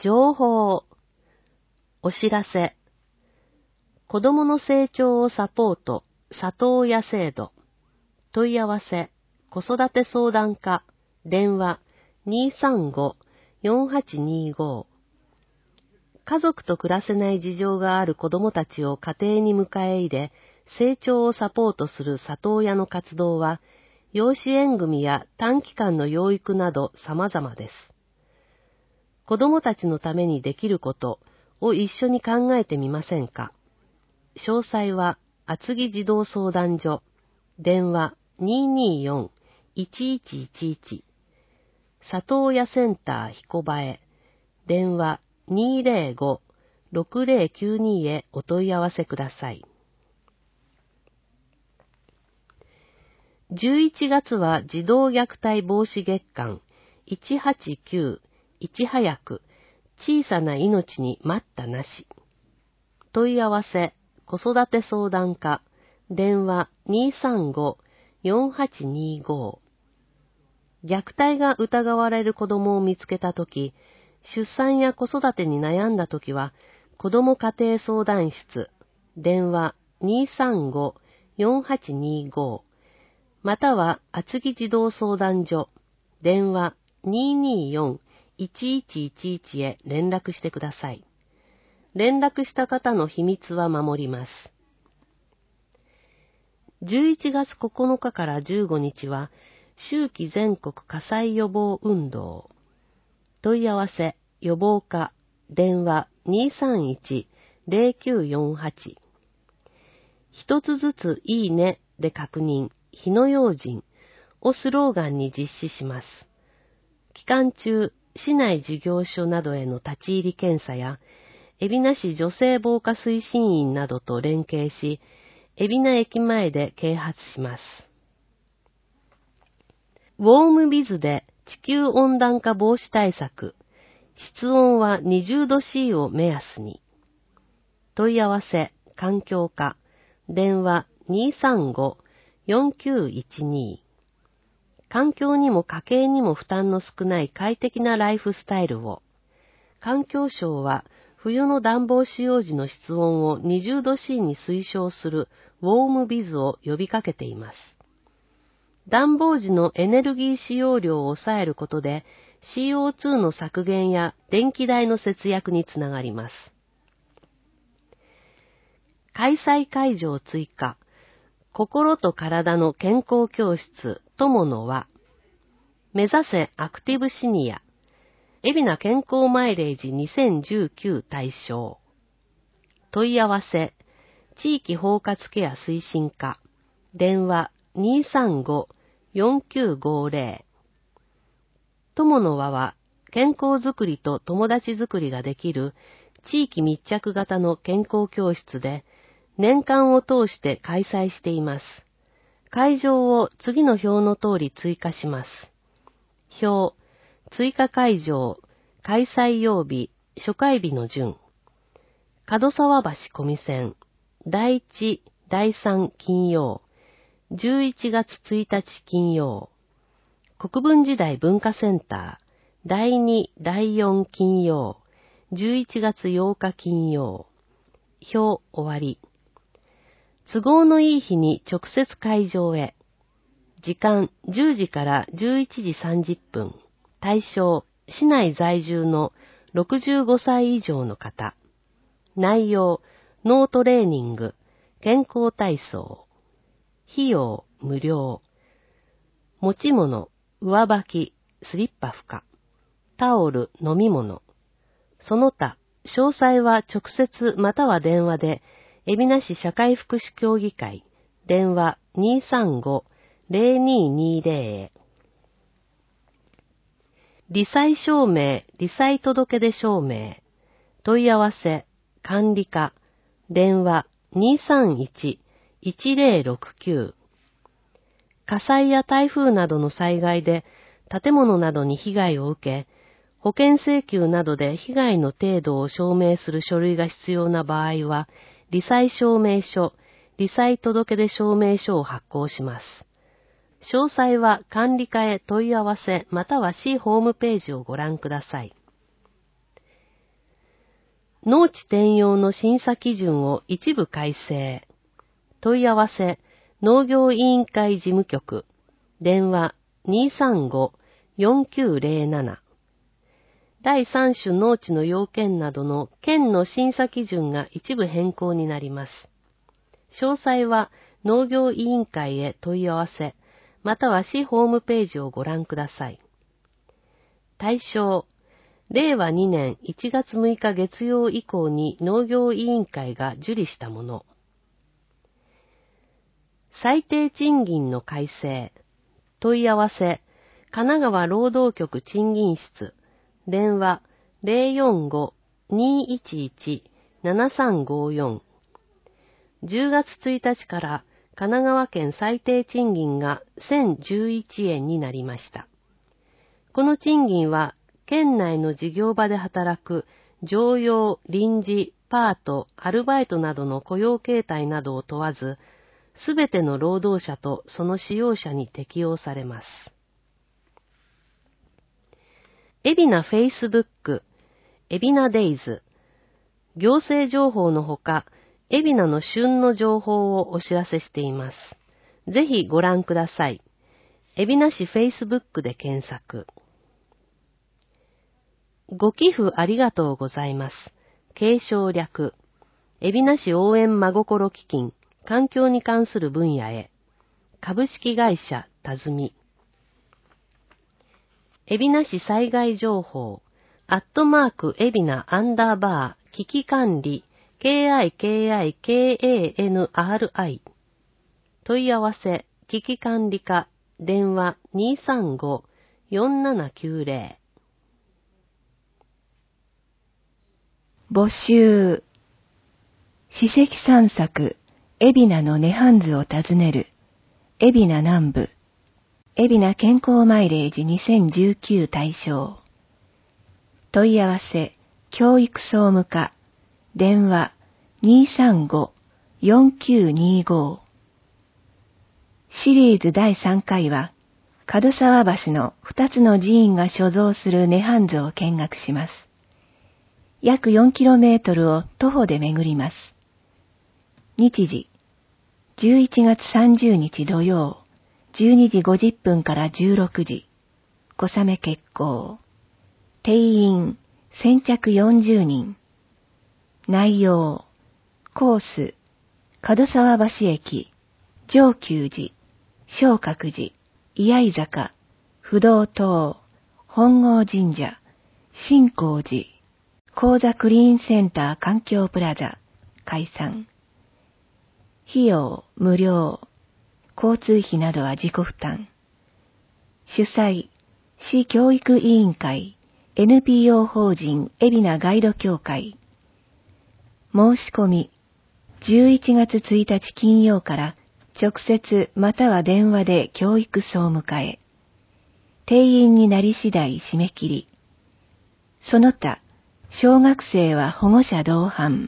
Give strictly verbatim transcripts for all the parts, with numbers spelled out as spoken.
情報、お知らせ、子どもの成長をサポート、里親制度、問い合わせ、子育て相談課、電話 にーさんごーよんはちにーごー。家族と暮らせない事情がある子どもたちを家庭に迎え入れ、成長をサポートする里親の活動は、養子縁組や短期間の養育など様々です。子どもたちのためにできることを一緒に考えてみませんか。詳細は、厚木児童相談所、電話 にーにーよんいちいちいちいち、里親センター彦場へ、電話にーぜろごーろくぜろきゅうにへお問い合わせください。じゅういちがつは児童虐待防止月間いちはちきゅういち早く小さな命に待ったなし。問い合わせ子育て相談課電話 にーさんごーよんはちにーごー。虐待が疑われる子供を見つけたとき、出産や子育てに悩んだときは、子ども家庭相談室、電話 にーさんごーよんはちにーごー、または厚木児童相談所、電話 にーにーよんいちいちいちいち へ連絡してください。連絡した方の秘密は守ります。じゅういちがつここのかからじゅうごにちは、秋季全国火災予防運動。問い合わせ、予防課、電話 にーさんいちぜろきゅうよんはち。一つずついいねで確認、火の用心をスローガンに実施します。期間中、市内事業所などへの立ち入り検査や、海老名市女性防火推進員などと連携し、海老名駅前で啓発します。ウォームビズで地球温暖化防止対策、室温はにじゅうどシーを目安に。問い合わせ、環境課、電話 にーさんごーよんきゅういちに。環境にも家計にも負担の少ない快適なライフスタイルを。環境省は冬の暖房使用時の室温をにじゅうどシーに推奨するウォームビズを呼びかけています。暖房時のエネルギー使用量を抑えることで シーオーツー の削減や電気代の節約につながります。開催会場追加、心と体の健康教室友の輪、目指せアクティブシニア、海老名健康マイレージにせんじゅうきゅう対象。問い合わせ、地域包括ケア推進課、電話 にーさんごーよんきゅうごぜろ。友の輪は、健康づくりと友達づくりができる地域密着型の健康教室で、年間を通して開催しています。会場を次の表の通り追加します。表、追加会場、開催曜日、初回日の順。門沢橋小見線、だいいち、だいさん金曜、じゅういちがつついたち金曜。国分時代文化センター、だいに、だいよん金曜、じゅういちがつようか金曜。表終わり。都合のいい日に直接会場へ。時間じゅうじからじゅういちじさんじゅっぷん。対象、市内在住のろくじゅうごさい以上の方。内容、脳トレーニング、健康体操。費用、無料。持ち物、上履き、スリッパ負荷。タオル、飲み物。その他、詳細は直接または電話で、海老名市社会福祉協議会、電話 にーさんごーぜろにーにーぜろ へ。罹災証明、罹災届出証明。問い合わせ、管理課、電話 にーさんいちいちぜろろくきゅう。火災や台風などの災害で建物などに被害を受け、保険請求などで被害の程度を証明する書類が必要な場合は、罹災証明書、罹災届出証明書を発行します。詳細は管理課へ問い合わせまたは市ホームページをご覧ください。 農地転用の審査基準を一部改正。問い合わせ、農業委員会事務局。電話 にーさんごーよんきゅうゼロなな。第三種農地の要件などの県の審査基準が一部変更になります。詳細は農業委員会へ問い合わせ、または市ホームページをご覧ください。対象、れいわにねんいちがつむいか月曜以降に農業委員会が受理したもの。最低賃金の改正。問い合わせ、神奈川労働局賃金室。電話 ゼロよんごーにーいちいちななさんごーよん。じゅうがつついたちから神奈川県最低賃金がせんじゅういちえんになりました。この賃金は県内の事業場で働く常用、臨時、パート、アルバイトなどの雇用形態などを問わず、すべての労働者とその使用者に適用されます。海老名フェイスブック、海老名デイズ。行政情報のほか、海老名の旬の情報をお知らせしています。ぜひご覧ください。海老名市フェイスブックで検索。ご寄付ありがとうございます。継承略。海老名市応援真心基金、環境に関する分野へ。株式会社たずみ。海老名市災害情報、アットマーク海老名アンダーバー危機管理 ケーアイケーアイケーエーエヌアールアイ。問い合わせ危機管理課電話 にーさんごーよんななきゅうゼロ。募集。史跡散策、海老名の涅槃図を訪ねる、海老名南部。海老名健康マイレージにせんじゅうきゅう対象。問い合わせ、教育総務課、電話 にーさんごーよんきゅうにーごー。シリーズだいさんかいは、門沢橋のふたつの寺院が所蔵する涅槃図を見学します。約 よんキロメートル を徒歩で巡ります。日時、じゅういちがつさんじゅうにち土曜、じゅうにじごじゅっぷんからじゅうろくじ、小雨決行。定員、先着よんじゅうにん。内容、コース、門沢橋駅、上久寺、正覚寺、居合坂、不動塔、本郷神社、新光寺、高座クリーンセンター環境プラザ、開山。費用、無料。交通費などは自己負担。主催、市教育委員会、エヌピーオー 法人海老名ガイド協会。申し込み、じゅういちがつついたち金曜から直接または電話で教育総務課へ。定員になり次第締め切り。その他、小学生は保護者同伴。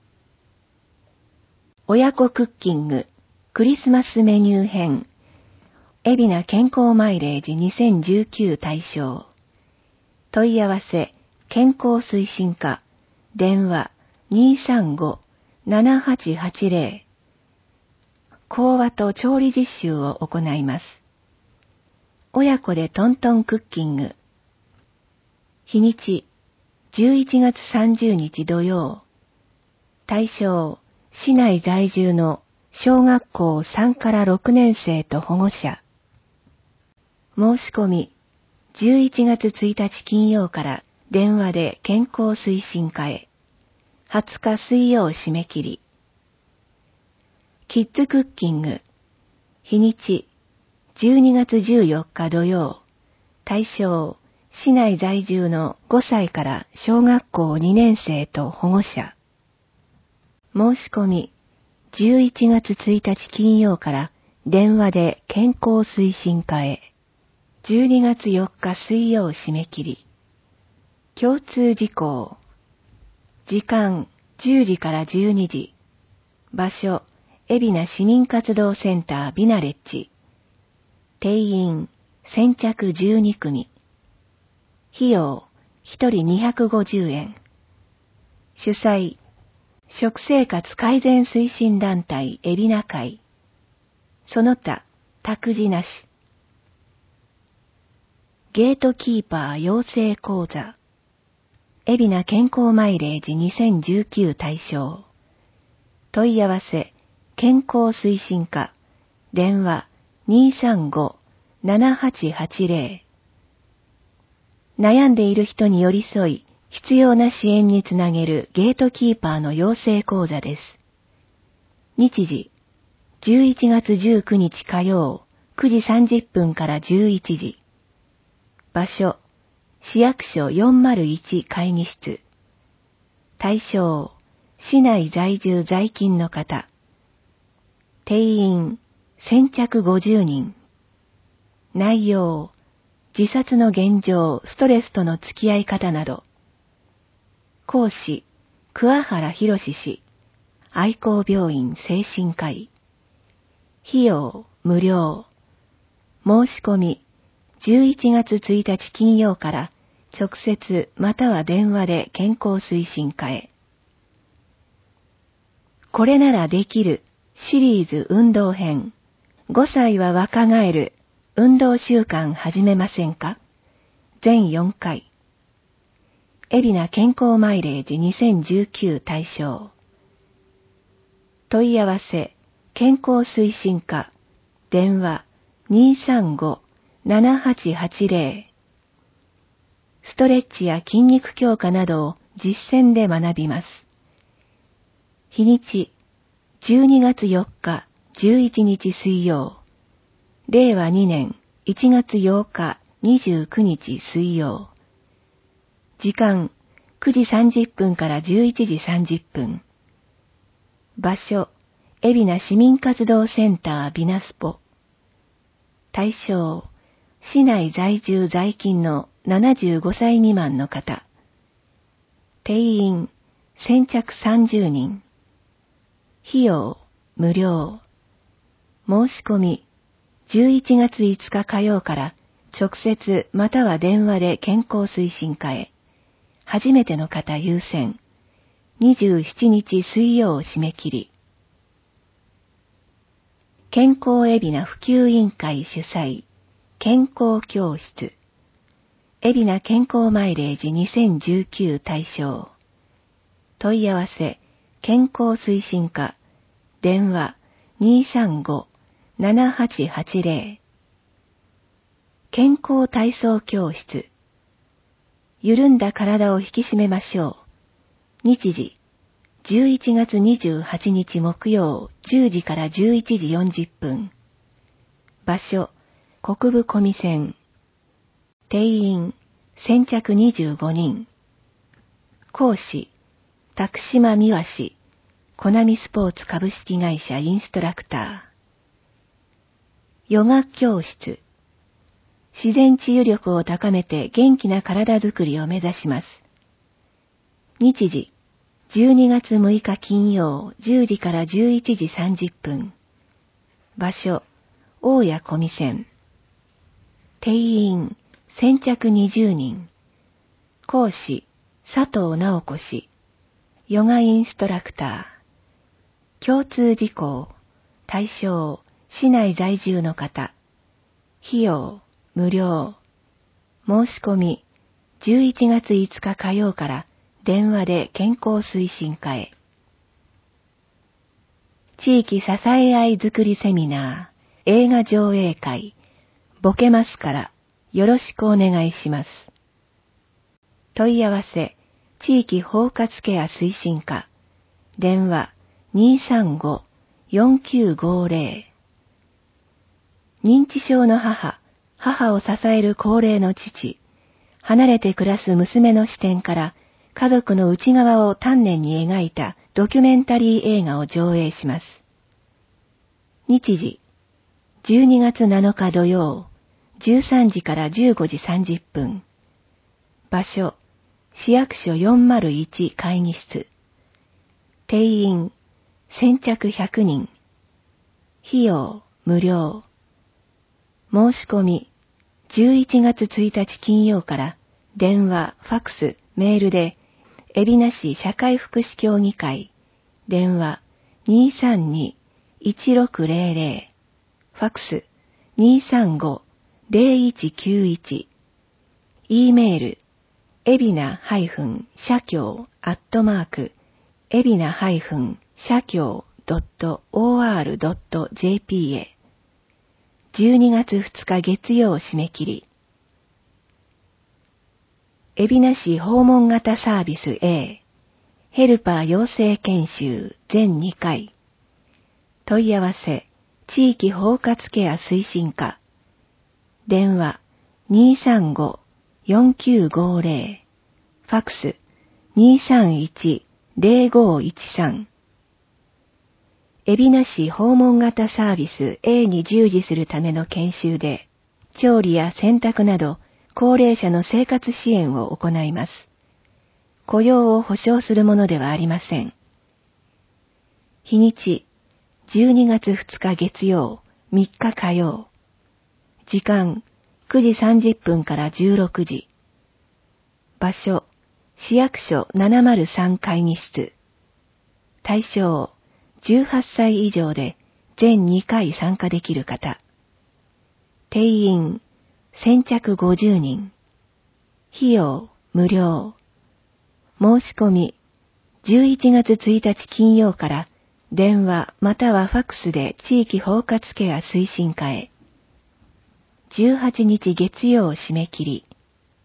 親子クッキング、クリスマスメニュー編、海老名健康マイレージにせんじゅうきゅう対象。問い合わせ、健康推進課、電話 にーさんごーななはちはちゼロ。講話と調理実習を行います。親子でトントンクッキング。日にち、じゅういちがつさんじゅうにち土曜。対象、市内在住の小学校さんからろくねん生と保護者。申し込み、じゅういちがつついたち金曜から電話で健康推進課へ。はつか水曜締め切り。キッズクッキング。日にち、じゅうにがつじゅうよっか土曜。対象、市内在住のごさいから小学校にねん生と保護者。申し込み、じゅういちがつついたち金曜から電話で健康推進課へ。じゅうにがつよっか水曜締め切り。共通事項。時間、じゅうじからじゅうにじ。場所、海老名市民活動センタービナレッジ。定員、先着じゅうにくみ。費用、ひとりにひゃくごじゅうえん。 主催、食生活改善推進団体海老名会。その他、託児なし。ゲートキーパー養成講座。海老名健康マイレージにせんじゅうきゅう対象。問い合わせ、健康推進課。電話 にーさんご ななはちはちゼロ。悩んでいる人に寄り添い、必要な支援につなげるゲートキーパーの養成講座です。日時、じゅういちがつじゅうくにち火曜、くじさんじゅっぷんからじゅういちじ。場所、市役所よんまるいち会議室。対象、市内在住在勤の方。定員、先着ごじゅうにん。内容、自殺の現状、ストレスとの付き合い方など。講師、桑原博氏、愛光病院精神科医。費用、無料。申し込み、じゅういちがつついたち金曜から直接または電話で健康推進課へ。これならできるシリーズ運動編。ごさいは若返る運動習慣始めませんか？全よんかい。海老名健康マイレージにせんじゅうきゅう対象。問い合わせ、健康推進課。電話 にーさんご ななはちはちゼロ。ストレッチや筋肉強化などを実践で学びます。日にち、じゅうにがつよっか、じゅういちにち水曜。れいわにねんいちがつようか、にじゅうくにち水曜。時間、くじさんじゅっぷんからじゅういちじさんじゅっぷん。場所、海老名市民活動センタービナスポ。対象、市内在住在勤のななじゅうごさい未満の方。定員、先着さんじゅうにん。費用、無料。申し込み、じゅういちがついつか火曜から直接または電話で健康推進課へ。初めての方優先。にじゅうしちにち水曜締め切り。健康海老名普及委員会主催、健康教室。海老名健康マイレージにせんじゅうきゅう対象。問い合わせ、健康推進課。電話 にーさんご ななはちはちゼロ。健康体操教室。緩んだ体を引き締めましょう。日時、じゅういちがつにじゅうはちにち木曜じゅうじからじゅういちじよんじゅっぷん。場所、国分小見線。定員、先着にじゅうごにん。講師、宅島美和氏、コナミスポーツ株式会社インストラクター。ヨガ教室。自然治癒力を高めて元気な体づくりを目指します。日時、じゅうにがつむいか金曜じゅうじからじゅういちじさんじゅっぷん。場所、大谷小見線。定員、先着にじゅうにん。講師、佐藤直子氏。ヨガインストラクター。共通事項。対象、市内在住の方。費用、無料。申し込み、じゅういちがついつか火曜から電話で健康推進課へ。地域支え合いづくりセミナー、映画上映会、ボケますからよろしくお願いします。問い合わせ、地域包括ケア推進課、電話 にーさんご よんきゅうごゼロ。認知症の母、母を支える高齢の父、離れて暮らす娘の視点から家族の内側を丹念に描いたドキュメンタリー映画を上映します。日時、じゅうにがつなのか土曜、じゅうさんじからじゅうごじさんじゅっぷん。場所、市役所よんまるいち会議室。定員、先着ひゃくにん。費用、無料。申し込み、じゅういちがつついたち金曜から電話、ファクス、メールで海老名市社会福祉協議会、電話 にーさんにーいちろくぜろぜろ、ファックス にーさんごーぜろいちきゅういち、E メール、えびな社協アットマーク、えびな社協 ドットオーアール ドット ジェーピー へ、じゅうにがつふつか月曜締め切り。海老名市訪問型サービス A、ヘルパー養成研修全にかい。問い合わせ、地域包括ケア推進課。電話 にーさんごーよんきゅうごぜろ、ファックス にーさんいちぜろごいちさん。海老名市訪問型サービス A に従事するための研修で、調理や洗濯など高齢者の生活支援を行います。雇用を保障するものではありません。日にち、じゅうにがつふつか月曜、みっか火曜。時間、くじさんじゅっぷんからじゅうろくじ。場所、市役所ななまるさん会議室。対象、じゅうはっさい以上で全にかい参加できる方。定員、先着ごじゅうにん。費用、無料。申し込み、じゅういちがつついたち金曜から電話またはファックスで地域包括ケア推進課へ。じゅうはちにち月曜締め切り。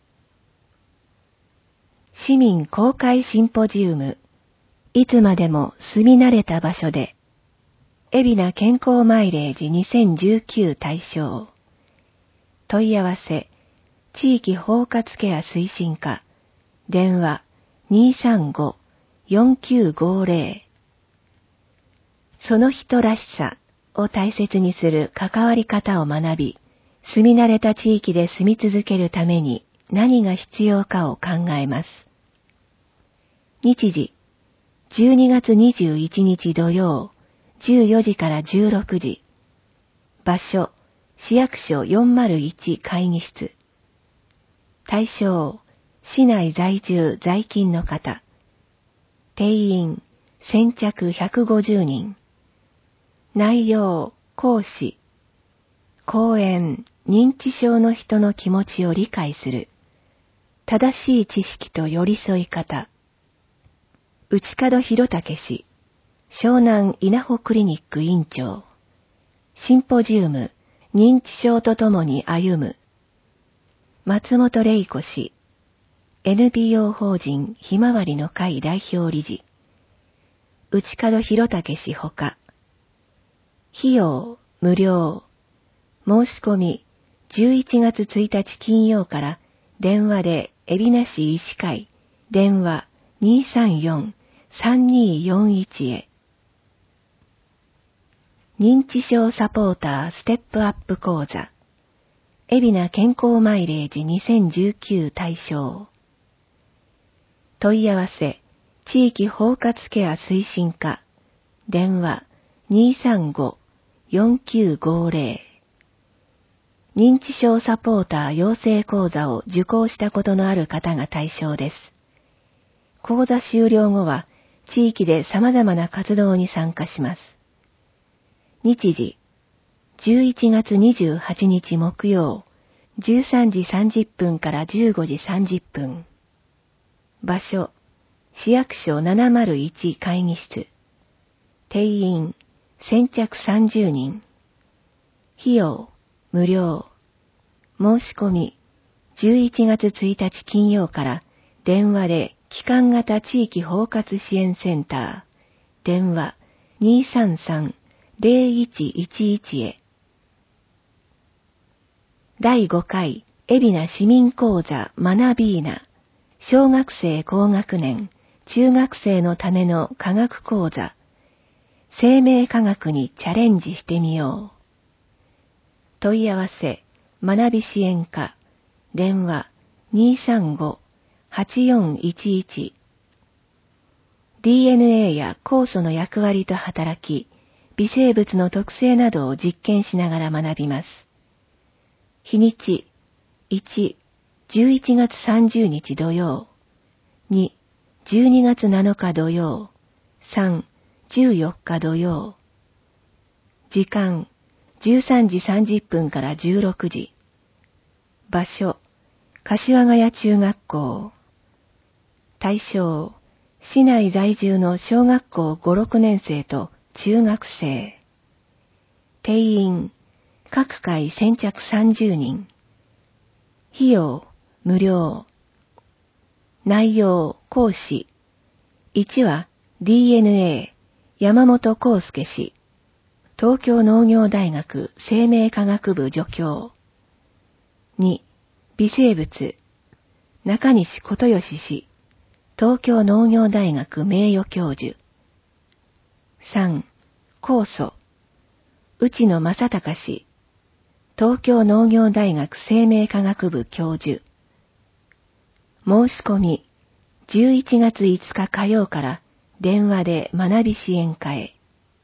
市民公開シンポジウム。いつまでも住み慣れた場所で。海老名健康マイレージにせんじゅうきゅう対象。問い合わせ、地域包括ケア推進課。電話 にーさんごーよんきゅうごぜろ。その人らしさを大切にする関わり方を学び、住み慣れた地域で住み続けるために何が必要かを考えます。日時、じゅうにがつにじゅういちにち土曜、じゅうよじからじゅうろくじ。場所、市役所よんまるいち会議室。対象、市内在住在勤の方。定員、先着ひゃくごじゅうにん。内容、講師。講演、認知症の人の気持ちを理解する。正しい知識と寄り添い方。内門博武氏、湘南稲穂クリニック院長。シンポジウム、認知症とともに歩む。松本玲子氏、エヌピーオー 法人ひまわりの会代表理事。内門博武氏ほか。費用、無料。申し込み、じゅういちがつついたち金曜から電話で海老名市医師会、電話 にーさんよんさんにーよんいち へ。認知症サポーターステップアップ講座。海老名健康マイレージにせんじゅうきゅう対象。問い合わせ、地域包括ケア推進課。電話 にーさんごーよんきゅうごぜろ。認知症サポーター養成講座を受講したことのある方が対象です。講座終了後は、地域で様々な活動に参加します。日時、じゅういちがつにじゅうはちにち木曜、じゅうさんじさんじゅっぷんからじゅうごじさんじゅっぷん。場所、市役所ななまるいち会議室。定員、先着さんじゅうにん。費用、無料。申し込み、じゅういちがつついたち金曜から電話で機関型地域包括支援センター、電話 にーさんさんぜろいちいちいち へ。だいごかい海老名市民講座学びーな、小学生高学年、中学生のための科学講座、生命科学にチャレンジしてみよう。問い合わせ、学び支援課、電話 にーさんごーはちよんいちいち。ディーエヌエー や酵素の役割と働き、微生物の特性などを実験しながら学びます。日にち、いち、じゅういちがつさんじゅうにち土曜、に、 じゅうにがつなのか土曜。さん、じゅうよっか土曜。時間、じゅうさんじさんじゅっぷんからじゅうろくじ。場所、柏ヶ谷中学校。対象、市内在住の小学校ご、ろくねん生と中学生。定員、各回先着さんじゅうにん。費用、無料。内容、講師。いちは ディーエヌエー 山本康介氏。東京農業大学生命科学部助教。に、微生物。中西琴義氏。東京農業大学名誉教授。さん、酵素。内野正隆氏。東京農業大学生命科学部教授。申し込み、じゅういちがついつか火曜から電話で学び支援課へ。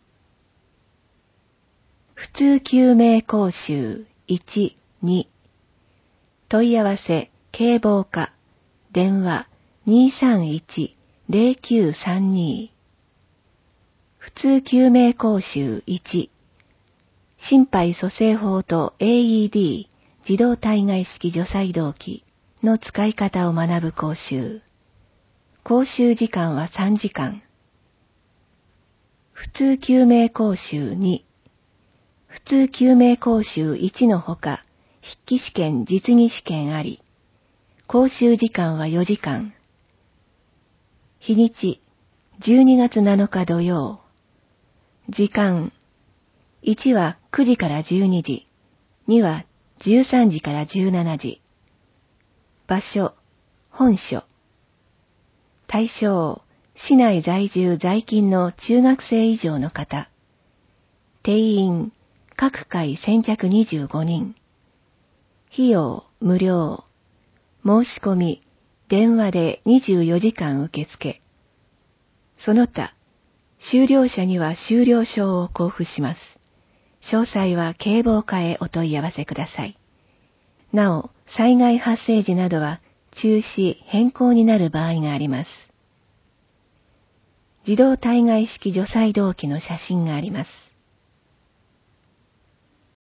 普通救命講習いち、に。問い合わせ、警防課、電話 にーさんいち ゼロきゅうさんに。普通救命講習いち。心肺蘇生法と エーイーディー 自動体外式除細動器の使い方を学ぶ講習。講習時間はさんじかん。普通救命講習に。普通救命講習いちのほか、筆記試験実技試験あり。講習時間はよじかん。日にち、じゅうにがつなのか土曜。時間、いちはくじからじゅうにじ、にはじゅうさんじからじゅうしちじ。場所、本所。対象、市内在住在勤の中学生以上の方。定員、各回先着にじゅうごにん。費用、無料。申し込み、電話でにじゅうよじかん受付。その他、修了者には修了証を交付します。詳細は警防課へお問い合わせください。なお、災害発生時などは中止・変更になる場合があります。自動体外式除細動器の写真があります。